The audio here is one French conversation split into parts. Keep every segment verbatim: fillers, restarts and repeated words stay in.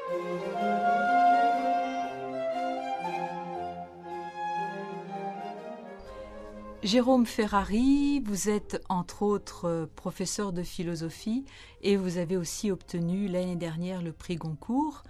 Jérôme Ferrari, vous êtes entre autres professeur de philosophie et vous avez aussi obtenu l'année dernière le prix Goncourt.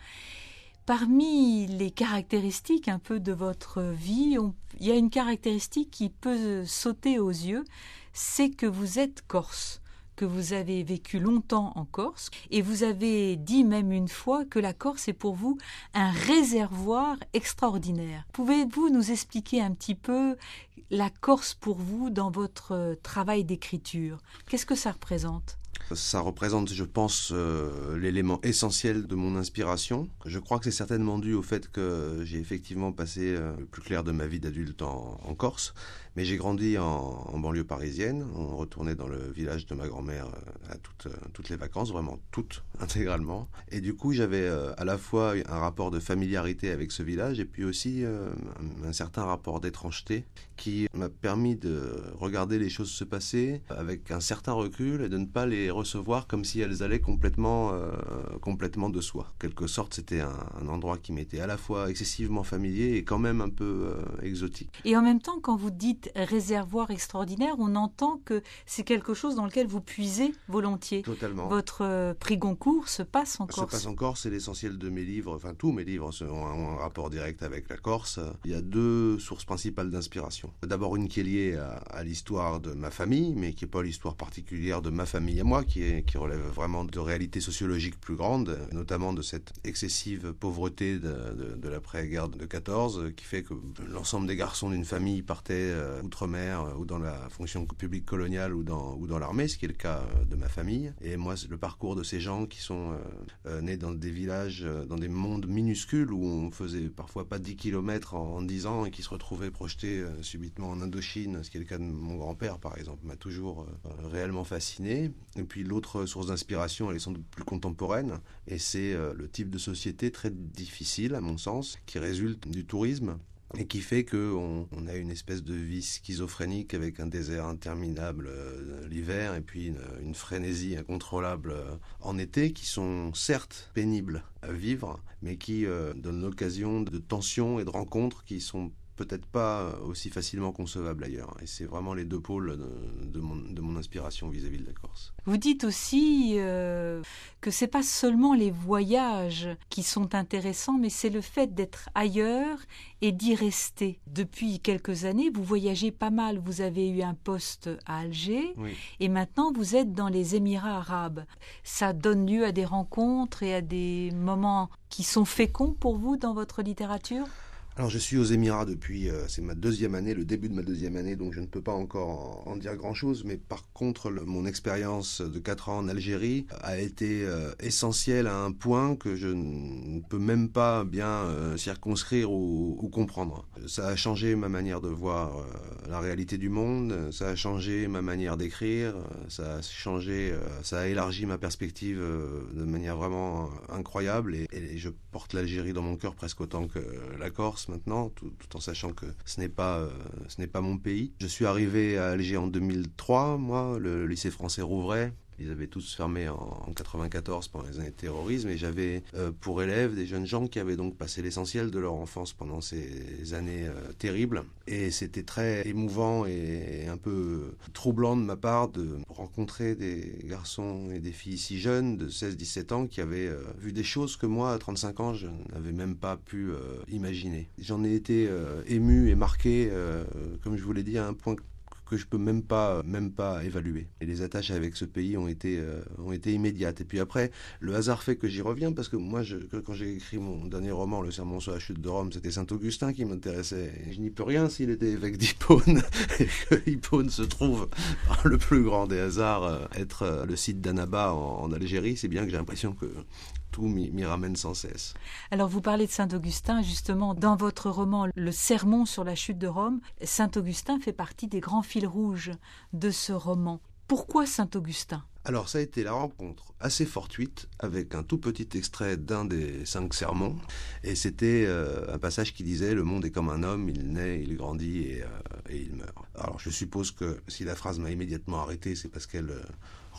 Parmi les caractéristiques un peu de votre vie, on, il y a une caractéristique qui peut sauter aux yeux, c'est que vous êtes corse, que vous avez vécu longtemps en Corse et vous avez dit même une fois que la Corse est pour vous un réservoir extraordinaire. Pouvez-vous nous expliquer un petit peu la Corse pour vous dans votre travail d'écriture? Qu'est-ce que ça représente ? Ça représente, je pense, euh, l'élément essentiel de mon inspiration. Je crois que c'est certainement dû au fait que j'ai effectivement passé euh, le plus clair de ma vie d'adulte en, en Corse, mais j'ai grandi en, en banlieue parisienne. On retournait dans le village de ma grand-mère euh, à toutes, euh, toutes les vacances, vraiment toutes, intégralement. Et du coup, j'avais euh, à la fois un rapport de familiarité avec ce village et puis aussi euh, un, un certain rapport d'étrangeté qui m'a permis de regarder les choses se passer avec un certain recul et de ne pas les recevoir comme si elles allaient complètement, euh, complètement de soi. En quelque sorte, c'était un, un endroit qui m'était à la fois excessivement familier et quand même un peu euh, exotique. Et en même temps, quand vous dites réservoir extraordinaire, on entend que c'est quelque chose dans lequel vous puisez volontiers. Totalement. Votre euh, prix Goncourt se passe en Se Corse. passe en Corse, c'est l'essentiel de mes livres, enfin tous mes livres ont un, ont un rapport direct avec la Corse. Il y a deux sources principales d'inspiration. D'abord une qui est liée à, à l'histoire de ma famille, mais qui n'est pas l'histoire particulière de ma famille à moi, qui, est, qui relève vraiment de réalités sociologiques plus grandes, notamment de cette excessive pauvreté de, de, de l'après-guerre de quatorze, qui fait que l'ensemble des garçons d'une famille partaient euh, outre-mer euh, ou dans la fonction publique coloniale ou dans, ou dans l'armée, ce qui est le cas euh, de ma famille. Et moi, le parcours de ces gens qui sont euh, euh, nés dans des villages, euh, dans des mondes minuscules où on faisait parfois pas dix kilomètres en, en dix ans et qui se retrouvaient projetés euh, subitement en Indochine, ce qui est le cas de mon grand-père par exemple, m'a toujours euh, réellement fasciné. Et puis l'autre source d'inspiration, elle est sans doute plus contemporaine, et c'est euh, le type de société très difficile à mon sens, qui résulte du tourisme, et qui fait qu'on on a une espèce de vie schizophrénique avec un désert interminable euh, l'hiver et puis une, une frénésie incontrôlable euh, en été, qui sont certes pénibles à vivre, mais qui euh, donnent l'occasion de tensions et de rencontres qui sont peut-être pas aussi facilement concevable ailleurs. Et c'est vraiment les deux pôles de, de, mon, de mon inspiration vis-à-vis de la Corse. Vous dites aussi euh, que c'est pas seulement les voyages qui sont intéressants, mais c'est le fait d'être ailleurs et d'y rester. Depuis quelques années, vous voyagez pas mal. Vous avez eu un poste à Alger, oui. Et maintenant vous êtes dans les Émirats arabes. Ça donne lieu à des rencontres et à des moments qui sont féconds pour vous dans votre littérature ? Alors je suis aux Émirats depuis, euh, c'est ma deuxième année, le début de ma deuxième année, donc je ne peux pas encore en, en dire grand-chose, mais par contre le, mon expérience de quatre ans en Algérie a été euh, essentielle à un point que je ne peux même pas bien euh, circonscrire ou, ou comprendre. Ça a changé ma manière de voir euh, la réalité du monde, ça a changé ma manière d'écrire, ça a changé, euh, ça a élargi ma perspective euh, de manière vraiment incroyable, et, et je porte l'Algérie dans mon cœur presque autant que la Corse maintenant, tout, tout en sachant que ce n'est pas, euh, ce n'est pas mon pays. Je suis arrivé à Alger en deux mille trois, moi, le lycée français rouvrait. Ils avaient tous fermé en, en quatre-vingt-quatorze pendant les années de terrorisme, et j'avais euh, pour élèves des jeunes gens qui avaient donc passé l'essentiel de leur enfance pendant ces années euh, terribles. Et c'était très émouvant et un peu troublant de ma part de rencontrer des garçons et des filles si jeunes, de seize dix-sept ans, qui avaient euh, vu des choses que moi, à trente-cinq ans, je n'avais même pas pu euh, imaginer. J'en ai été euh, ému et marqué, euh, comme je vous l'ai dit, à un point que je peux même pas, même pas évaluer. Et les attaches avec ce pays ont été, euh, ont été immédiates. Et puis après, le hasard fait que j'y reviens, parce que moi, je, quand j'ai écrit mon dernier roman, Le Sermon sur la chute de Rome, c'était Saint-Augustin qui m'intéressait. Et je n'y peux rien s'il était évêque d'Hippone, et que Hippone se trouve, par le plus grand des hasards, euh, être euh, le site d'Annaba en, en Algérie. C'est bien que j'ai l'impression que tout m'y, m'y ramène sans cesse. Alors vous parlez de Saint-Augustin, justement, dans votre roman Le Sermon sur la chute de Rome, Saint-Augustin fait partie des grands fils rouges de ce roman. Pourquoi Saint-Augustin ? Alors ça a été la rencontre assez fortuite avec un tout petit extrait d'un des cinq sermons, et c'était euh, un passage qui disait « Le monde est comme un homme, il naît, il grandit et, euh, et il meurt ». Alors je suppose que si la phrase m'a immédiatement arrêté, c'est parce qu'elle euh,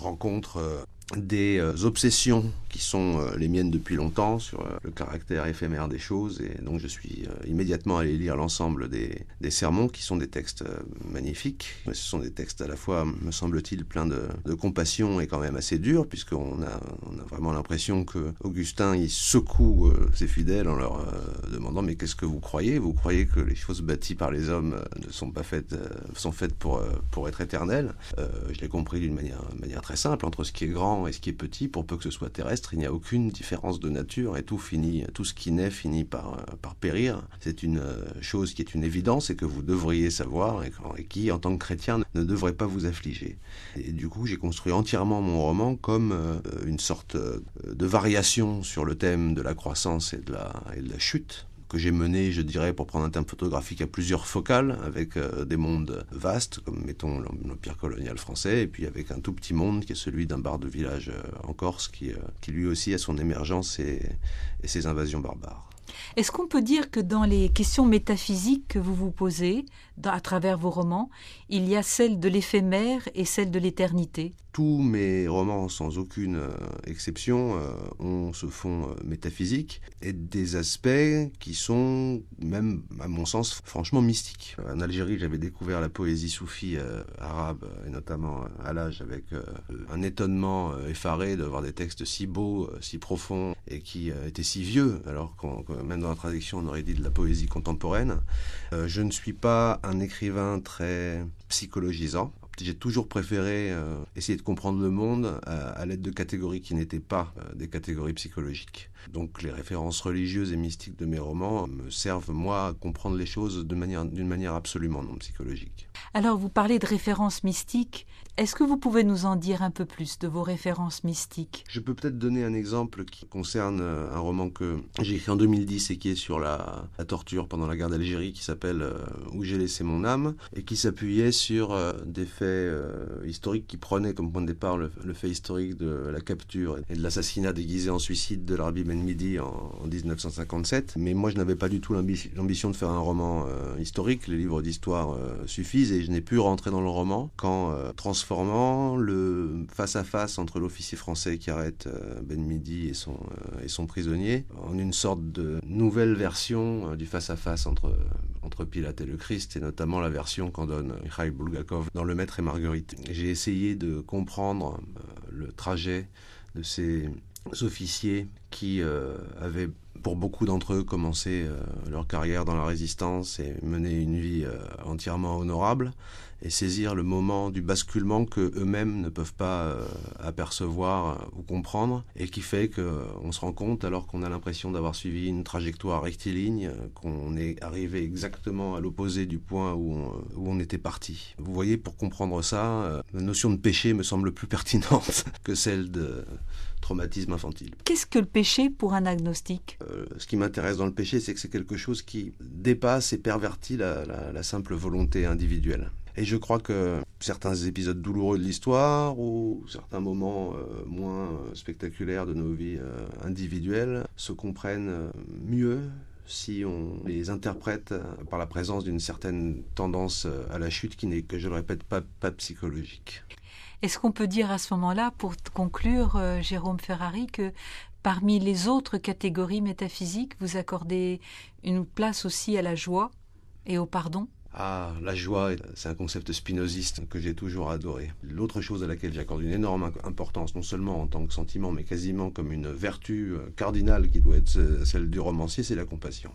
rencontre euh, des euh, obsessions qui sont euh, les miennes depuis longtemps sur euh, le caractère éphémère des choses, et donc je suis euh, immédiatement allé lire l'ensemble des, des sermons, qui sont des textes euh, magnifiques. Mais ce sont des textes à la fois, me semble-t-il, pleins de, de compassion et quand même assez durs, puisqu'on a, on a vraiment l'impression que Augustin il secoue euh, ses fidèles en leur euh, demandant mais qu'est-ce que vous croyez ? Vous croyez que les choses bâties par les hommes euh, ne sont pas faites, euh, sont faites pour, euh, pour être éternelles ? euh, Je l'ai compris d'une manière, manière très simple, entre ce qui est grand et ce qui est petit, pour peu que ce soit terrestre, il n'y a aucune différence de nature et tout finit, tout ce qui naît finit par, par périr. C'est une chose qui est une évidence et que vous devriez savoir et, et qui, en tant que chrétien, ne devrait pas vous affliger. Et du coup, j'ai construit entièrement mon roman comme euh, une sorte de variation sur le thème de la croissance et de la, et de la chute, que j'ai mené, je dirais, pour prendre un terme photographique, à plusieurs focales, avec euh, des mondes vastes, comme mettons l'Empire colonial français, et puis avec un tout petit monde qui est celui d'un bar de village euh, en Corse, qui, euh, qui lui aussi a son émergence et, et ses invasions barbares. Est-ce qu'on peut dire que dans les questions métaphysiques que vous vous posez, dans, à travers vos romans, il y a celle de l'éphémère et celle de l'éternité ? Tous mes romans, sans aucune euh, exception, euh, ont ce fond euh, métaphysique et des aspects qui sont, même à mon sens, franchement mystiques. En Algérie, j'avais découvert la poésie soufie euh, arabe, et notamment euh, à l'âge, avec euh, un étonnement euh, effaré de voir des textes si beaux, euh, si profonds, et qui euh, étaient si vieux, alors qu'on, que même dans la traduction, on aurait dit de la poésie contemporaine. Euh, je ne suis pas un écrivain très psychologisant. J'ai toujours préféré euh, essayer de comprendre le monde à, à l'aide de catégories qui n'étaient pas euh, des catégories psychologiques. Donc les références religieuses et mystiques de mes romans me servent, moi, à comprendre les choses de manière, d'une manière absolument non psychologique. Alors, vous parlez de références mystiques. Est-ce que vous pouvez nous en dire un peu plus de vos références mystiques ? Je peux peut-être donner un exemple qui concerne un roman que j'ai écrit en deux mille dix et qui est sur la, la torture pendant la guerre d'Algérie, qui s'appelle euh, « Où j'ai laissé mon âme » et qui s'appuyait sur euh, des faits euh, historiques qui prenaient comme point de départ le, le fait historique de la capture et de l'assassinat déguisé en suicide de l'Arbi Ben Midi en, en dix-neuf cent cinquante-sept. Mais moi, je n'avais pas du tout l'ambi- l'ambition de faire un roman euh, historique. Les livres d'histoire euh, suffisent et je n'ai pu rentrer dans le roman qu'en euh, transformant le face-à-face entre l'officier français qui arrête euh, Ben Midi et son, euh, et son prisonnier en une sorte de nouvelle version euh, du face-à-face entre, entre Pilate et le Christ, et notamment la version qu'en donne Mikhail Bulgakov dans Le Maître et Marguerite. J'ai essayé de comprendre euh, le trajet de ces officiers qui euh, avaient, pour beaucoup d'entre eux, commencé euh, leur carrière dans la résistance et mené une vie euh, entièrement honorable, et saisir le moment du basculement que eux-mêmes ne peuvent pas euh, apercevoir euh, ou comprendre, et qui fait qu'on se rend compte, alors qu'on a l'impression d'avoir suivi une trajectoire rectiligne, euh, qu'on est arrivé exactement à l'opposé du point où on, où on était parti. Vous voyez, pour comprendre ça, euh, la notion de péché me semble plus pertinente que celle de traumatisme infantile. Qu'est-ce que le péché pour un agnostique ? euh, Ce qui m'intéresse dans le péché, c'est que c'est quelque chose qui dépasse et pervertit la, la, la simple volonté individuelle. Et je crois que certains épisodes douloureux de l'histoire ou certains moments euh, moins spectaculaires de nos vies euh, individuelles se comprennent mieux si on les interprète par la présence d'une certaine tendance à la chute qui n'est, que je le répète, pas, pas psychologique. Est-ce qu'on peut dire à ce moment-là, pour conclure, euh, Jérôme Ferrari, que parmi les autres catégories métaphysiques, vous accordez une place aussi à la joie et au pardon ? Ah, la joie, c'est un concept spinoziste que j'ai toujours adoré. L'autre chose à laquelle j'accorde une énorme importance, non seulement en tant que sentiment, mais quasiment comme une vertu cardinale qui doit être celle du romancier, c'est la compassion.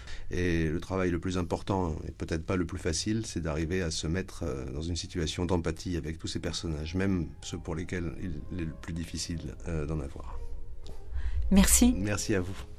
Et le travail le plus important, et peut-être pas le plus facile, c'est d'arriver à se mettre dans une situation d'empathie avec tous ces personnages, même ceux pour lesquels il est le plus difficile d'en avoir. Merci. Merci à vous.